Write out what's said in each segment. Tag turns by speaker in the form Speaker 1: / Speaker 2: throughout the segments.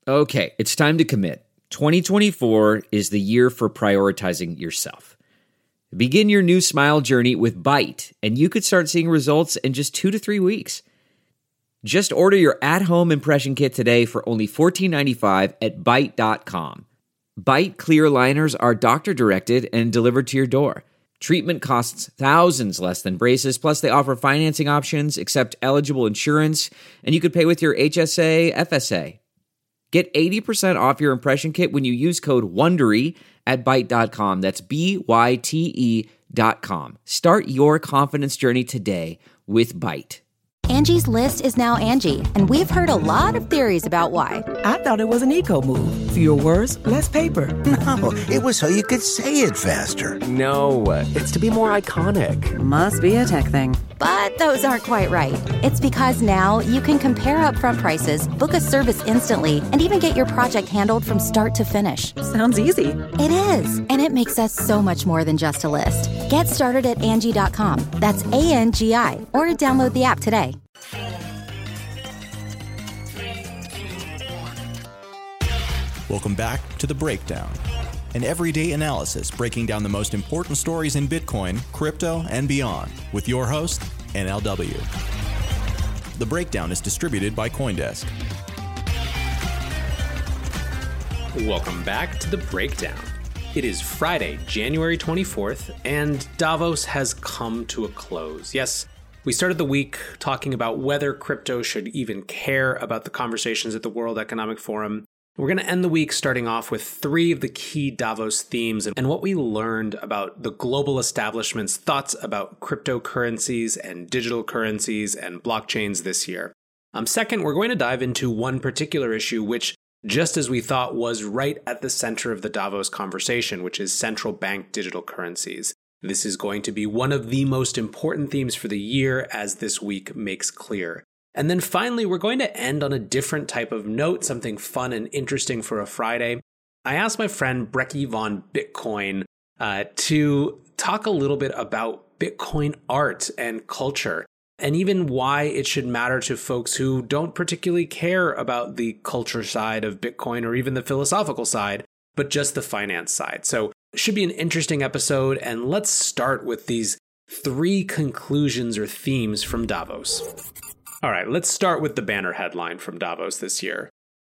Speaker 1: Okay, it's time to commit. 2024 is the year for prioritizing yourself. Begin your new smile journey with Byte, and you could start seeing results in just 2 to 3 weeks. Just order your at-home impression kit today for only $14.95 at Byte.com. Byte clear aligners are doctor-directed and delivered to your door. Treatment costs thousands less than braces, plus they offer financing options, accept eligible insurance, and you could pay with your HSA, FSA. Get 80% off your impression kit when you use code WONDERY at Byte.com. That's BYTE.com. Start your confidence journey today with Byte.
Speaker 2: Angie's List is now Angie, and we've heard a lot of theories about why.
Speaker 3: I thought it was an eco move. Fewer words, less paper.
Speaker 4: No, it was so you could say it faster.
Speaker 5: No, it's to be more iconic.
Speaker 3: Must be a tech thing.
Speaker 2: But those aren't quite right. It's because now you can compare upfront prices, book a service instantly, and even get your project handled from start to finish.
Speaker 3: Sounds easy.
Speaker 2: It is, and it makes us so much more than just a list. Get started at Angie.com. That's ANGI, or download the app today.
Speaker 6: Welcome back to The Breakdown, an everyday analysis breaking down the most important stories in Bitcoin, crypto, and beyond, with your host, NLW. The Breakdown is distributed by CoinDesk.
Speaker 7: Welcome back to The Breakdown. It is Friday, January 24th, and Davos has come to a close. Yes, we started the week talking about whether crypto should even care about the conversations at the World Economic Forum. We're going to end the week starting off with 3 of the key Davos themes and what we learned about the global establishment's thoughts about cryptocurrencies and digital currencies and blockchains this year. Second, we're going to dive into one particular issue which, just as we thought, was right at the center of the Davos conversation, which is central bank digital currencies. This is going to be one of the most important themes for the year, as this week makes clear. And then finally, we're going to end on a different type of note, something fun and interesting for a Friday. I asked my friend Brecky von Bitcoin to talk a little bit about Bitcoin art and culture, and even why it should matter to folks who don't particularly care about the culture side of Bitcoin or even the philosophical side, but just the finance side. So it should be an interesting episode, and let's start with these 3 conclusions or themes from Davos. All right, let's start with the banner headline from Davos this year.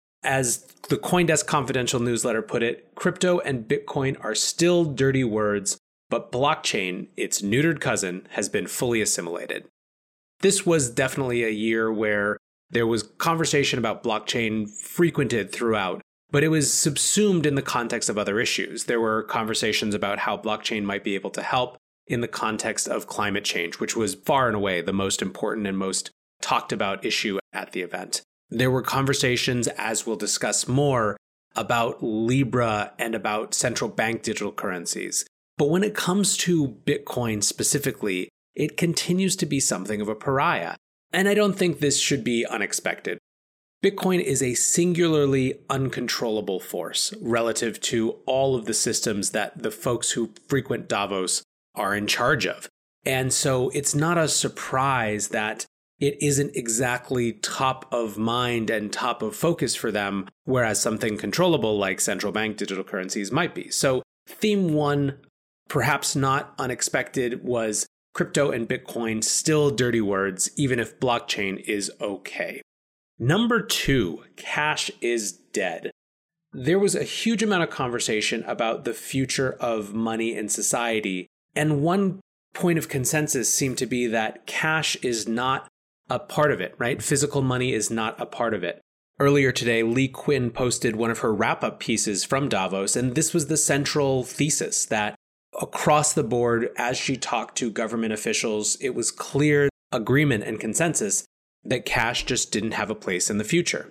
Speaker 7: As the CoinDesk Confidential newsletter put it, crypto and Bitcoin are still dirty words, but blockchain, its neutered cousin, has been fully assimilated. This was definitely a year where there was conversation about blockchain frequented throughout, but it was subsumed in the context of other issues. There were conversations about how blockchain might be able to help in the context of climate change, which was far and away the most important and most talked about issue at the event. There were conversations, as we'll discuss more, about Libra and about central bank digital currencies. But when it comes to Bitcoin specifically, it continues to be something of a pariah. And I don't think this should be unexpected. Bitcoin is a singularly uncontrollable force relative to all of the systems that the folks who frequent Davos are in charge of. And so it's not a surprise that it isn't exactly top of mind and top of focus for them, whereas something controllable like central bank digital currencies might be. So theme 1, perhaps not unexpected, was crypto and Bitcoin still dirty words, even if blockchain is okay. Number 2, cash is dead. There was a huge amount of conversation about the future of money in society, and one point of consensus seemed to be that cash is not a part of it, right? Physical money is not a part of it. Earlier today, Lee Quinn posted one of her wrap-up pieces from Davos, and this was the central thesis, that across the board, as she talked to government officials, it was clear agreement and consensus that cash just didn't have a place in the future.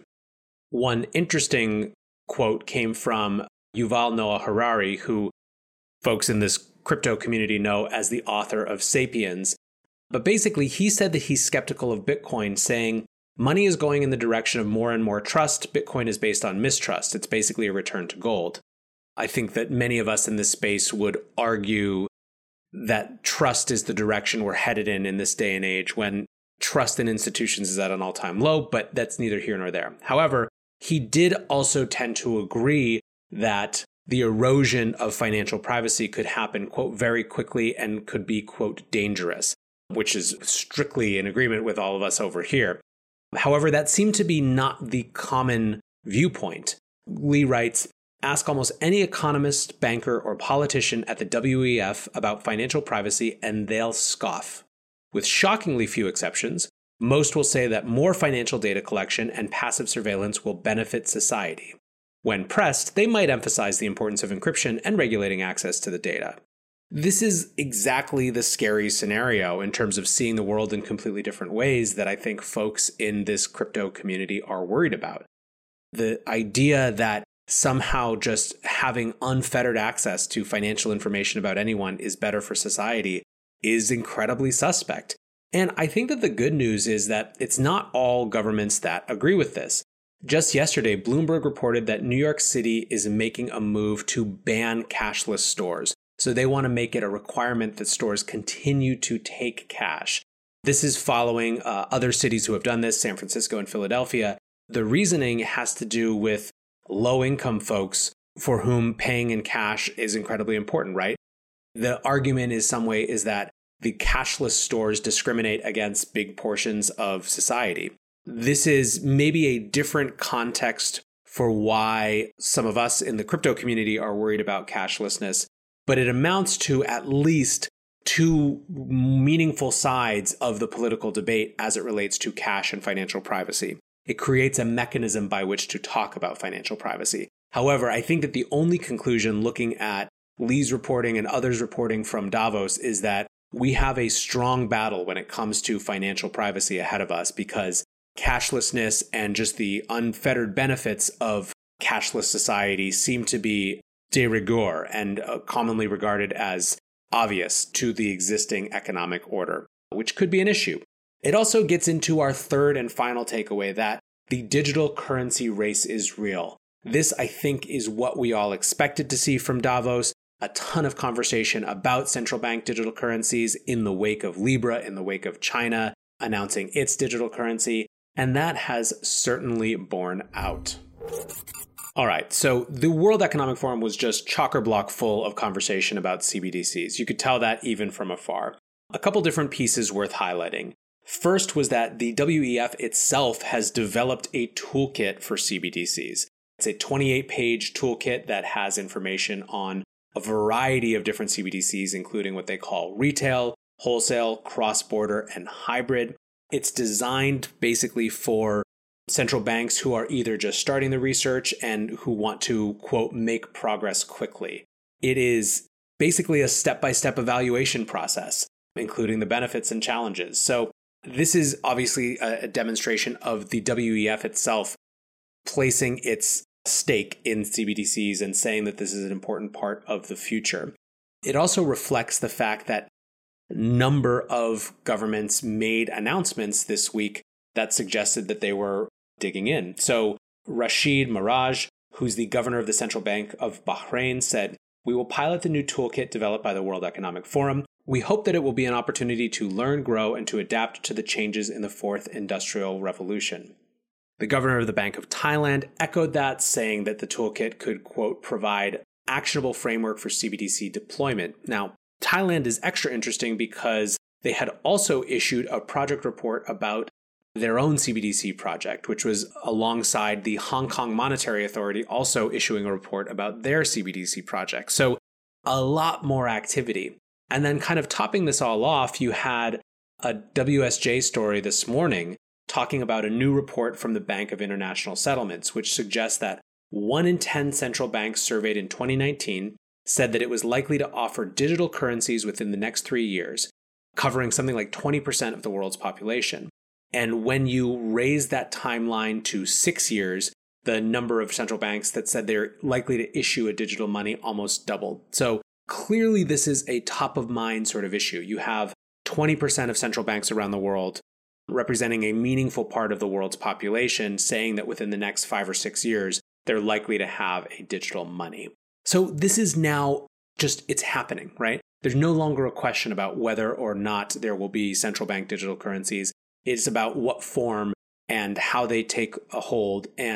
Speaker 7: One interesting quote came from Yuval Noah Harari, who folks in this crypto community know as the author of Sapiens. But basically, he said that he's skeptical of Bitcoin, saying money is going in the direction of more and more trust. Bitcoin is based on mistrust. It's basically a return to gold. I think that many of us in this space would argue that trust is the direction we're headed in this day and age, when trust in institutions is at an all-time low, but that's neither here nor there. However, He did also tend to agree that the erosion of financial privacy could happen, quote, very quickly and could be, quote, dangerous, which is strictly in agreement with all of us over here. However, that seemed to be not the common viewpoint. Lee writes, ask almost any economist, banker, or politician at the WEF about financial privacy and they'll scoff. With shockingly few exceptions, most will say that more financial data collection and passive surveillance will benefit society. When pressed, they might emphasize the importance of encryption and regulating access to the data. This is exactly the scary scenario in terms of seeing the world in completely different ways that I think folks in this crypto community are worried about. The idea that somehow just having unfettered access to financial information about anyone is better for society is incredibly suspect. And I think that the good news is that it's not all governments that agree with this. Just yesterday, Bloomberg reported that New York City is making a move to ban cashless stores. So they want to make it a requirement that stores continue to take cash. This is following other cities who have done this, San Francisco and Philadelphia. The reasoning has to do with low-income folks for whom paying in cash is incredibly important, right? The argument is that the cashless stores discriminate against big portions of society. This is maybe a different context for why some of us in the crypto community are worried about cashlessness, but it amounts to at least two meaningful sides of the political debate as it relates to cash and financial privacy. It creates a mechanism by which to talk about financial privacy. However, I think that the only conclusion looking at Lee's reporting and others reporting from Davos is that we have a strong battle when it comes to financial privacy ahead of us, because cashlessness and just the unfettered benefits of cashless society seem to be de rigueur and commonly regarded as obvious to the existing economic order, which could be an issue. It also gets into our third and final takeaway, that the digital currency race is real. This, I think, is what we all expected to see from Davos. A ton of conversation about central bank digital currencies in the wake of Libra, in the wake of China announcing its digital currency, and that has certainly borne out. All right, so the World Economic Forum was just chock-a-block full of conversation about CBDCs. You could tell that even from afar. A couple different pieces worth highlighting. First was that the WEF itself has developed a toolkit for CBDCs. It's a 28-page toolkit that has information on a variety of different CBDCs, including what they call retail, wholesale, cross-border, and hybrid. It's designed basically for central banks who are either just starting the research and who want to, quote, make progress quickly. It is basically a step-by-step evaluation process, including the benefits and challenges. So this is obviously a demonstration of the WEF itself placing its stake in CBDCs and saying that this is an important part of the future. It also reflects the fact that a number of governments made announcements this week that suggested that they were digging in. So Rashid Maraj, who's the governor of the Central Bank of Bahrain, said, "We will pilot the new toolkit developed by the World Economic Forum. We hope that it will be an opportunity to learn, grow, and to adapt to the changes in the fourth industrial revolution." The governor of the Bank of Thailand echoed that, saying that the toolkit could, quote, provide actionable framework for CBDC deployment. Now, Thailand is extra interesting because they had also issued a project report about their own CBDC project, which was alongside the Hong Kong Monetary Authority also issuing a report about their CBDC project. So a lot more activity. And then kind of topping this all off, you had a WSJ story this morning talking about a new report from the Bank of International Settlements, which suggests that 1 in 10 central banks surveyed in 2019 said that it was likely to offer digital currencies within the next 3 years, covering something like 20% of the world's population. And when you raise that timeline to 6 years, the number of central banks that said they're likely to issue a digital money almost doubled. So clearly this is a top of mind sort of issue. You have 20% of central banks around the world representing a meaningful part of the world's population saying that within the next 5 or 6 years, they're likely to have a digital money. So this is now just, it's happening, right? There's no longer a question about whether or not there will be central bank digital currencies. It's about what form and how they take a hold and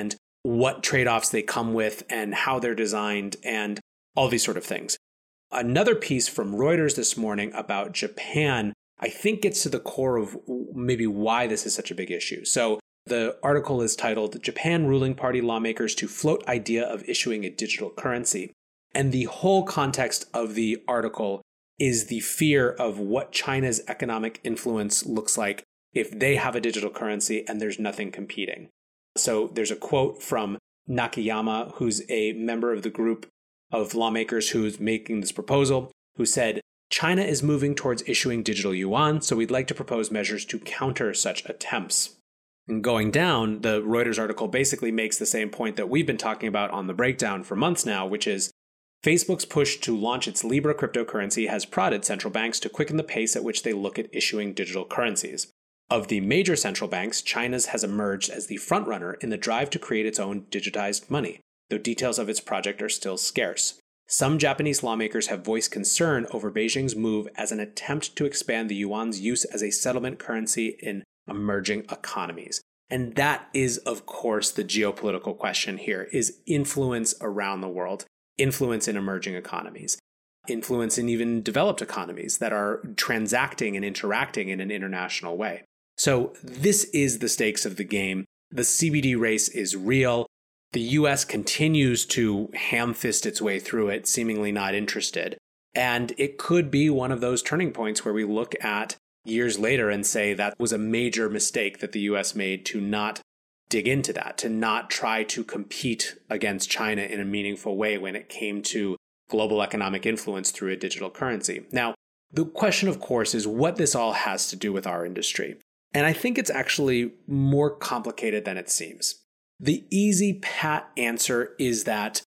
Speaker 7: what trade-offs they come with and how they're designed and all these sort of things. Another piece from Reuters this morning about Japan, I think gets to the core of maybe why this is such a big issue. So the article is titled, Japan Ruling Party Lawmakers to Float Idea of Issuing a Digital Currency. And the whole context of the article is the fear of what China's economic influence looks like if they have a digital currency and there's nothing competing. So there's a quote from Nakayama, who's a member of the group of lawmakers who's making this proposal, who said, China is moving towards issuing digital yuan, so we'd like to propose measures to counter such attempts. And going down, the Reuters article basically makes the same point that we've been talking about on the breakdown for months now, which is Facebook's push to launch its Libra cryptocurrency has prodded central banks to quicken the pace at which they look at issuing digital currencies. Of the major central banks, China's has emerged as the frontrunner in the drive to create its own digitized money, though details of its project are still scarce. Some Japanese lawmakers have voiced concern over Beijing's move as an attempt to expand the yuan's use as a settlement currency in emerging economies. And that is, of course, the geopolitical question here, is influence around the world, influence in emerging economies, influence in even developed economies that are transacting and interacting in an international way. So this is the stakes of the game. The CBD race is real. The US continues to ham-fist its way through it, seemingly not interested. And it could be one of those turning points where we look at years later and say that was a major mistake that the US made to not dig into that, to not try to compete against China in a meaningful way when it came to global economic influence through a digital currency. Now, the question, of course, is what this all has to do with our industry. And I think it's actually more complicated than it seems. The easy, pat answer is that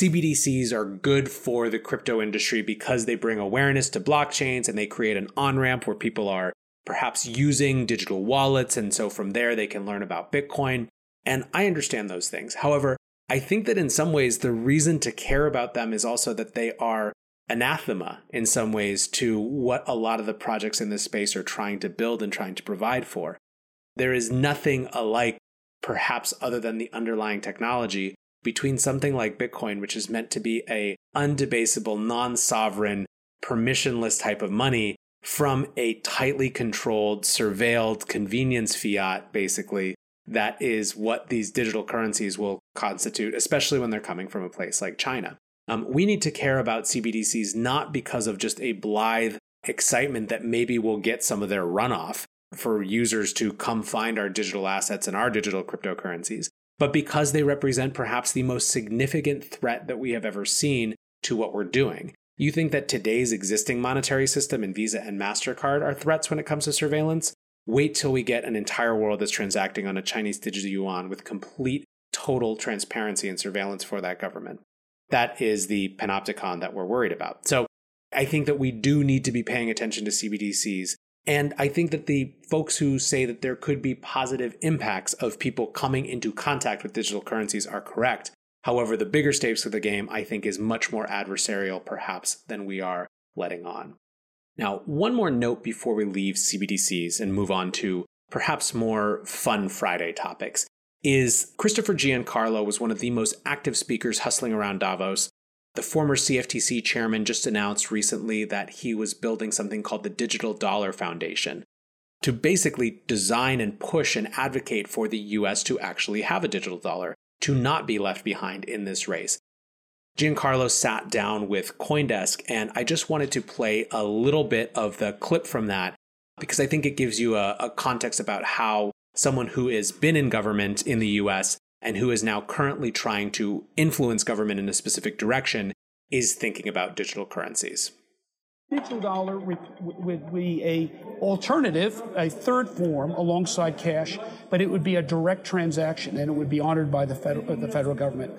Speaker 7: CBDCs are good for the crypto industry because they bring awareness to blockchains and they create an on-ramp where people are perhaps using digital wallets. And so from there, they can learn about Bitcoin. And I understand those things. However, I think that in some ways, the reason to care about them is also that they are anathema in some ways to what a lot of the projects in this space are trying to build and trying to provide for. There is nothing alike, perhaps other than the underlying technology, between something like Bitcoin, which is meant to be a undebasable, non-sovereign, permissionless type of money, from a tightly controlled, surveilled convenience fiat, basically, that is what these digital currencies will constitute, especially when they're coming from a place like China. We need to care about CBDCs not because of just a blithe excitement that maybe we'll get some of their runoff for users to come find our digital assets and our digital cryptocurrencies, but because they represent perhaps the most significant threat that we have ever seen to what we're doing. You think that today's existing monetary system and Visa and MasterCard are threats when it comes to surveillance? Wait till we get an entire world that's transacting on a Chinese digital yuan with complete, total transparency and surveillance for that government. That is the panopticon that we're worried about. So I think that we do need to be paying attention to CBDCs. And I think that the folks who say that there could be positive impacts of people coming into contact with digital currencies are correct. However, the bigger stakes of the game, I think, is much more adversarial, perhaps, than we are letting on. Now, one more note before we leave CBDCs and move on to perhaps more fun Friday topics is Christopher Giancarlo was one of the most active speakers hustling around Davos. The former CFTC chairman just announced recently that he was building something called the Digital Dollar Foundation to basically design and push and advocate for the US to actually have a digital dollar, to not be left behind in this race. Giancarlo sat down with CoinDesk, and I just wanted to play a little bit of the clip from that because I think it gives you a context about how someone who has been in government in the US and who is now currently trying to influence government in a specific direction is thinking about digital currencies.
Speaker 8: Digital dollar would be a alternative, a third form alongside cash, but it would be a direct transaction and it would be honored by the federal government.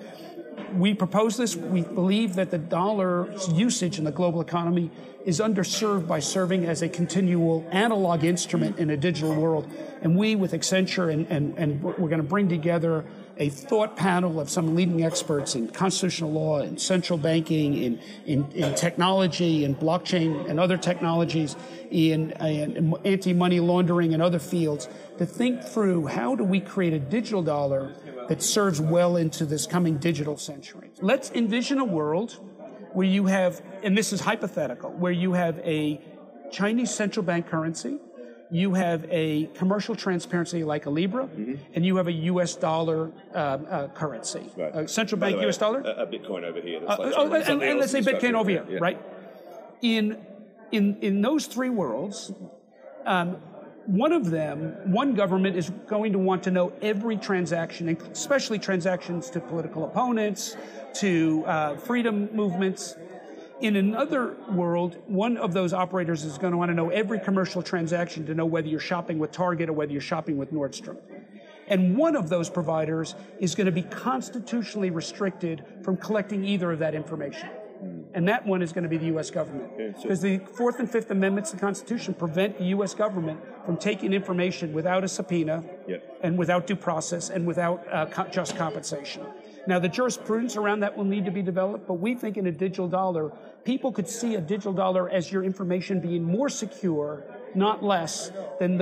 Speaker 8: We propose this. We believe that the dollar's usage in the global economy is underserved by serving as a continual analog instrument in a digital world. And we, with Accenture, and we're going to bring together a thought panel of some leading experts in constitutional law, in central banking, in technology, in blockchain and other technologies, in anti-money laundering and other fields, to think through how do we create a digital dollar that serves well into this coming digital century. Let's envision a world where you have, and this is hypothetical, where you have a Chinese central bank currency, you have a commercial transparency like a Libra, and you have a U.S. dollar currency.
Speaker 9: Right.
Speaker 8: A central bank U.S. dollar?
Speaker 9: A Bitcoin over here.
Speaker 8: And let's say Bitcoin over here, right? In those three worlds, one government is going to want to know every transaction, especially transactions to political opponents, to freedom movements. In another world, one of those operators is going to want to know every commercial transaction to know whether you're shopping with Target or whether you're shopping with Nordstrom. And one of those providers is going to be constitutionally restricted from collecting either of that information. And that one is going to be the U.S. government. Because the Fourth and Fifth Amendments of the Constitution prevent the U.S. government from taking information without a subpoena and without due process and without just compensation. Now, the jurisprudence around that will need to be developed, but we think in a digital dollar, people could see a digital dollar as your information being more secure, not less, than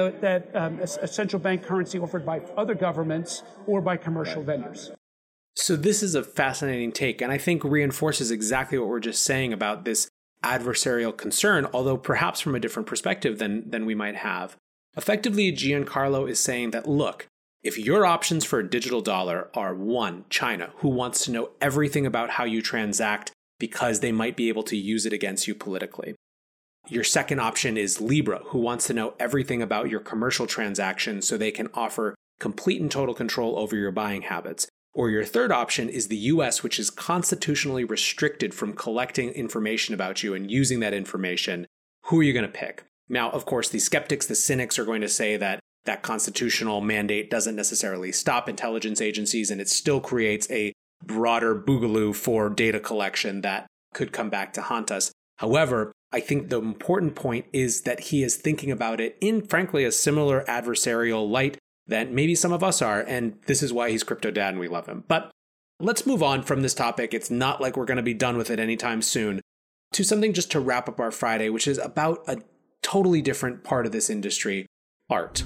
Speaker 8: a central bank currency offered by other governments or by commercial vendors.
Speaker 7: So this is a fascinating take, and I think reinforces exactly what we're just saying about this adversarial concern, although perhaps from a different perspective than we might have. Effectively, Giancarlo is saying that, look, if your options for a digital dollar are 1, China, who wants to know everything about how you transact because they might be able to use it against you politically. Your second option is Libra, who wants to know everything about your commercial transactions so they can offer complete and total control over your buying habits. Or your third option is the US, which is constitutionally restricted from collecting information about you and using that information. Who are you going to pick? Now, of course, the skeptics, the cynics are going to say that that constitutional mandate doesn't necessarily stop intelligence agencies, and it still creates a broader boogaloo for data collection that could come back to haunt us. However, I think the important point is that he is thinking about it in, frankly, a similar adversarial light that maybe some of us are, and this is why he's Crypto Dad and we love him. But let's move on from this topic. It's not like we're going to be done with it anytime soon, to something just to wrap up our Friday, which is about a totally different part of this industry, art.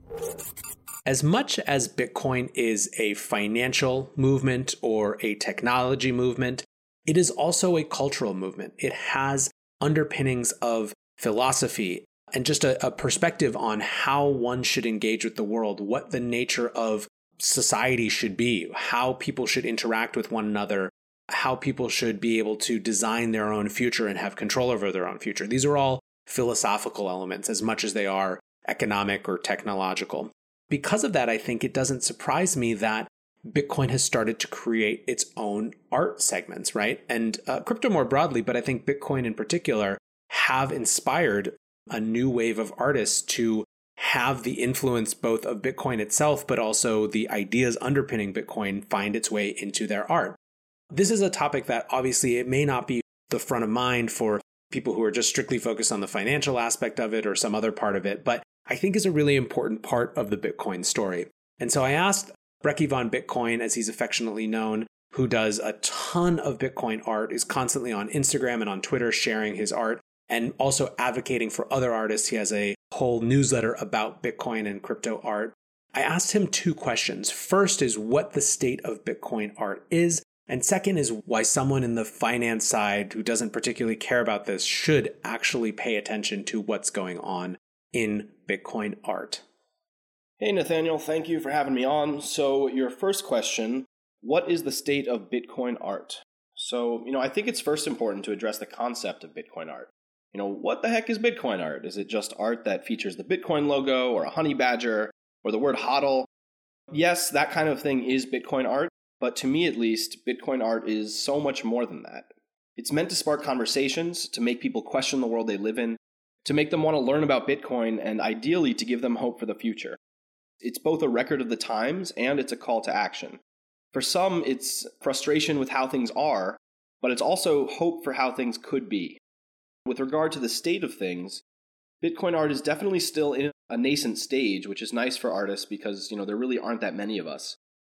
Speaker 7: As much as Bitcoin is a financial movement or a technology movement, it is also a cultural movement. It has underpinnings of philosophy and just a perspective on how one should engage with the world, what the nature of society should be, how people should interact with one another, how people should be able to design their own future and have control over their own future. These are all philosophical elements as much as they are economic or technological. Because of that, I think it doesn't surprise me that Bitcoin has started to create its own art segments, right? And crypto more broadly, but I think Bitcoin in particular have inspired a new wave of artists to have the influence both of Bitcoin itself, but also the ideas underpinning Bitcoin find its way into their art. This is a topic that obviously it may not be the front of mind for people who are just strictly focused on the financial aspect of it or some other part of it, but I think is a really important part of the Bitcoin story. And so I asked Brekkie von Bitcoin, as he's affectionately known, who does a ton of Bitcoin art, is constantly on Instagram and on Twitter sharing his art and also advocating for other artists. He has a whole newsletter about Bitcoin and crypto art. I asked him 2 questions. First is what the state of Bitcoin art is. And second is why someone in the finance side who doesn't particularly care about this should actually pay attention to what's going on in Bitcoin art.
Speaker 10: Hey, Nathaniel, thank you for having me on. So your first question, what is the state of Bitcoin art? So, I think it's first important to address the concept of Bitcoin art. What the heck is Bitcoin art? Is it just art that features the Bitcoin logo or a honey badger or the word HODL? Yes, that kind of thing is Bitcoin art, but to me at least, Bitcoin art is so much more than that. It's meant to spark conversations, to make people question the world they live in, to make them want to learn about Bitcoin, and ideally to give them hope for the future. It's both a record of the times and it's a call to action. For some, it's frustration with how things are, but it's also hope for how things could be. With regard to the state of things, Bitcoin art is definitely still in a nascent stage, which is nice for artists because, there really aren't that many of us.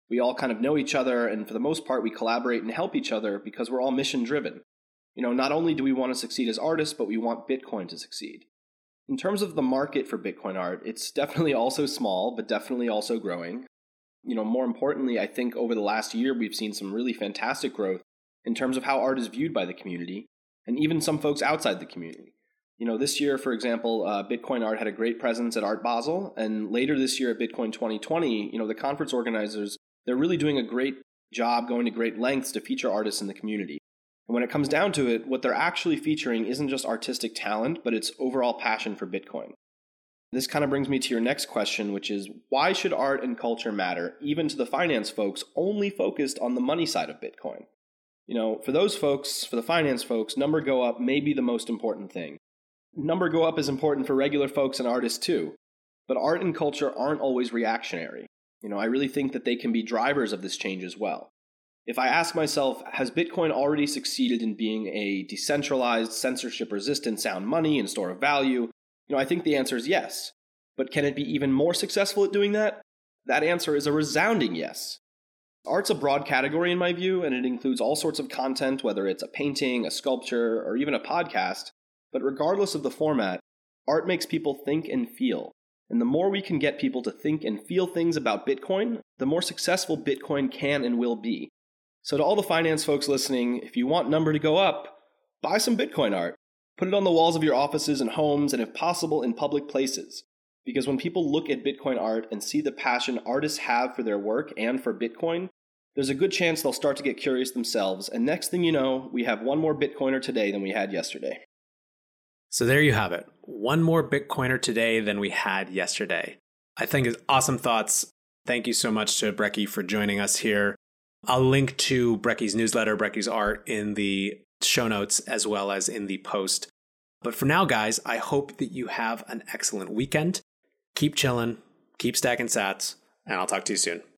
Speaker 10: We all kind of know each other, and for the most part, we collaborate and help each other because we're all mission driven. Not only do we want to succeed as artists, but we want Bitcoin to succeed. In terms of the market for Bitcoin art, it's definitely also small, but definitely also growing. More importantly, I think over the last year, we've seen some really fantastic growth in terms of how art is viewed by the community, and even some folks outside the community. This year, for example, Bitcoin art had a great presence at Art Basel, and later this year at Bitcoin 2020, the conference organizers, they're really doing a great job going to great lengths to feature artists in the community. And when it comes down to it, what they're actually featuring isn't just artistic talent, but it's overall passion for Bitcoin. This kind of brings me to your next question, which is, why should art and culture matter, even to the finance folks only focused on the money side of Bitcoin? For those folks, for the finance folks, number go up may be the most important thing. Number go up is important for regular folks and artists too, but art and culture aren't always reactionary. I really think that they can be drivers of this change as well. If I ask myself, has Bitcoin already succeeded in being a decentralized, censorship-resistant sound money and store of value? I think the answer is yes. But can it be even more successful at doing that? That answer is a resounding yes. Art's a broad category in my view, and it includes all sorts of content, whether it's a painting, a sculpture, or even a podcast. But regardless of the format, art makes people think and feel. And the more we can get people to think and feel things about Bitcoin, the more successful Bitcoin can and will be. So to all the finance folks listening, if you want number to go up, buy some Bitcoin art. Put it on the walls of your offices and homes, and if possible, in public places. Because when people look at Bitcoin art and see the passion artists have for their work and for Bitcoin, there's a good chance they'll start to get curious themselves, and next thing you know, we have one more Bitcoiner today than we had yesterday.
Speaker 7: So there you have it. One more Bitcoiner today than we had yesterday. I think it's awesome thoughts. Thank you so much to Brekkie for joining us here. I'll link to Brekkie's newsletter, Brekkie's art, in the show notes as well as in the post. But for now, guys, I hope that you have an excellent weekend. Keep chilling, keep stacking sats, and I'll talk to you soon.